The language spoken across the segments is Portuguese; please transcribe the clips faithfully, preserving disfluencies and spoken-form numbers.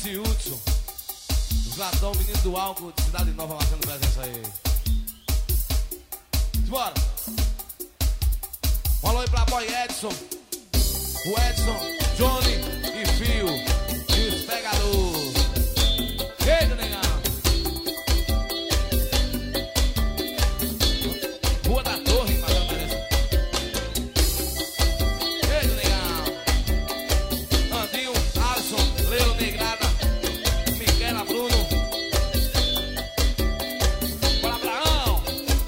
e Hudson. Os ladrão, menino do álcool de Cidade Nova marcando presença aí. Bora. Um alô aí pra boy Edson. O Edson, Johnny e Fio. E os pegadores. Eita, negão. Rua da Torre, marcando presença. Eita, negão. Andinho, Alisson, Leo, Negrada, Miquela, Bruno. Bora, Abraão.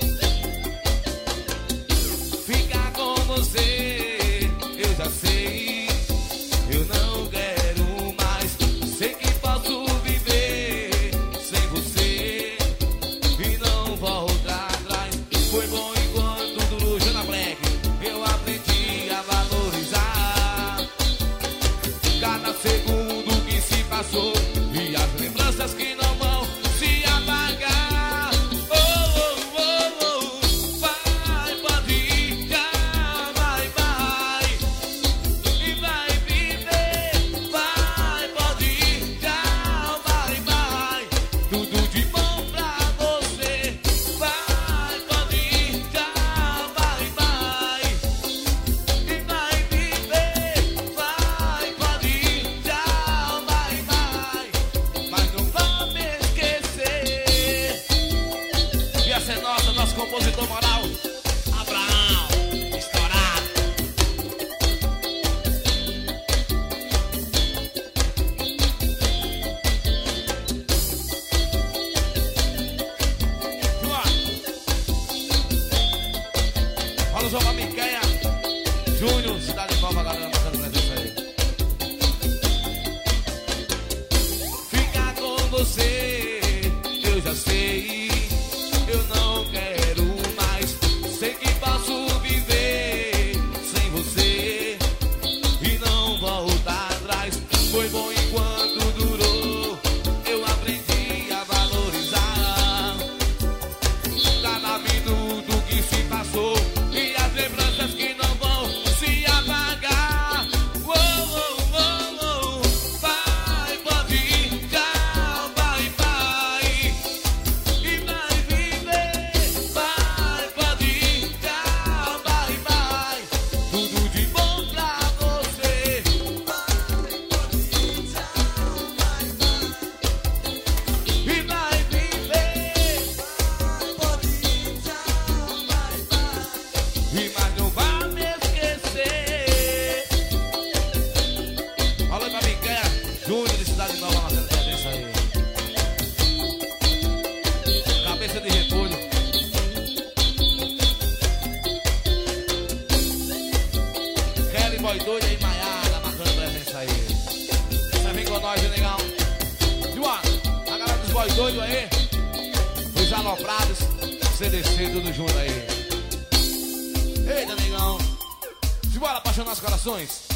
Ficar com você, eu já sei. Eu não quero mais. Sei que posso viver sem você e não voltar atrás. Foi bom enquanto durou. Jana Black, eu aprendi a valorizar cada segundo que se passou e as lembranças que não vão se apagar. Oh, oh, oh, oh. Vai, pode ir, já, vai, vai. E vai viver. Vai, pode ir, já, vai, vai. Tudo de bom pra você. Vai, pode ir, já, vai, vai. E vai viver. Vai, pode ir, já, vai, vai. Mas não vá me esquecer. E essa é nossa, nosso compositor moral, Abraão, estourado. Fala o João pra Miqueia, Júnior, Cidade Nova, galera, marcando presença aí. Ficar com você, eu já sei. Eu não quero mais. Sei que posso viver sem você e não voltar atrás. Foi bom enquanto durou. Eu aprendi a valorizar cada minuto que se passou e as lembranças que não vão se apagar. Oh, oh, oh, oh. Vai, pode ir, já, vai, vai. E vai viver. Vai, pode ir, já, vai, vai. Tudo de bom pra você. Vai, pode ir, já, vai, vai. E vai viver. Vai, pode ir, já, vai, vai. E mais não vá me esquecer. Fala aí pra Miqueia, Júnior de Cidade Nova, fazendo presença aí. Cabeça de repolho. Kelly, boy doido aí, Maiara, marcando presença aí. Você vem com nós, hein, negão? E ó, a galera dos boy doido aí, os aloprados, C D C, tudo junto aí. Eita, negão. Simbora apaixonar os corações.